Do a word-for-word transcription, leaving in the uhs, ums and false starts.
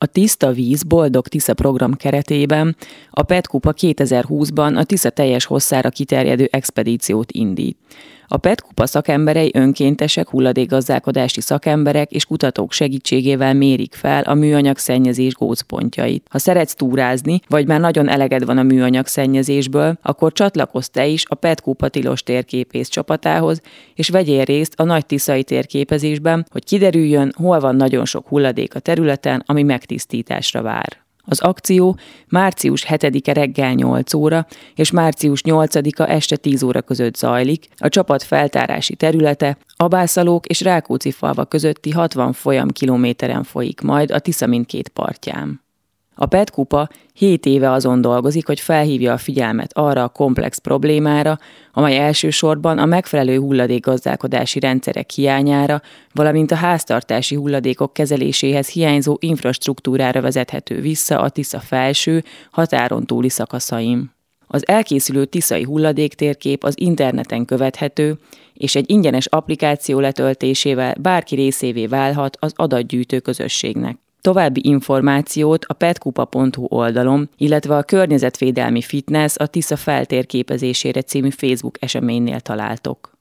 A Tiszta víz, boldog Tisza program keretében a Petkupa kétezer-húszban a Tisza teljes hosszára kiterjedő expedíciót indít. A Petkupa szakemberei önkéntesek, hulladékgazdálkodási szakemberek és kutatók segítségével mérik fel a műanyag szennyezés gócpontjait. Ha szeretsz túrázni, vagy már nagyon eleged van a műanyag szennyezésből, akkor csatlakozz te is a Petkupa tilos térképész csapatához, és vegyél részt a nagy tiszai térképezésben, hogy kiderüljön, hol van nagyon sok hulladék a területen, ami megtisztításra vár. Az akció március hetedike reggel nyolc óra és március nyolcadika este tíz óra között zajlik, a csapat feltárási területe Abászalók és Rákóczi-falva közötti hatvan folyamkilométeren folyik majd a Tisza mindkét partján. A Petkupa hét éve azon dolgozik, hogy felhívja a figyelmet arra a komplex problémára, amely elsősorban a megfelelő hulladékgazdálkodási rendszerek hiányára, valamint a háztartási hulladékok kezeléséhez hiányzó infrastruktúrára vezethető vissza a Tisza felső, határon túli szakaszain. Az elkészülő tiszai hulladéktérkép az interneten követhető, és egy ingyenes applikáció letöltésével bárki részévé válhat az adatgyűjtő közösségnek. További információt a petkupa pont hu oldalon, illetve a Környezetvédelmi Fitness a Tisza feltérképezésére című Facebook eseménynél találtok.